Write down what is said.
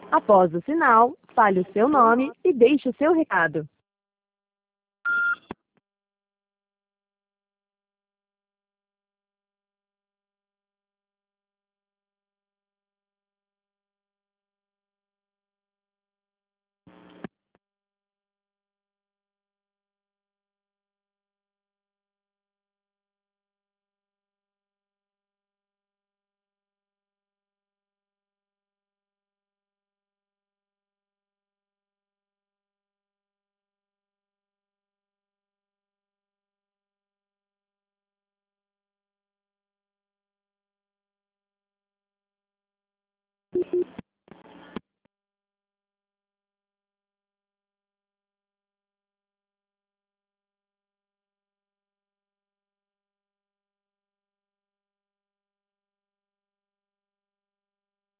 Após o sinal, fale o seu nome e deixe o seu recado.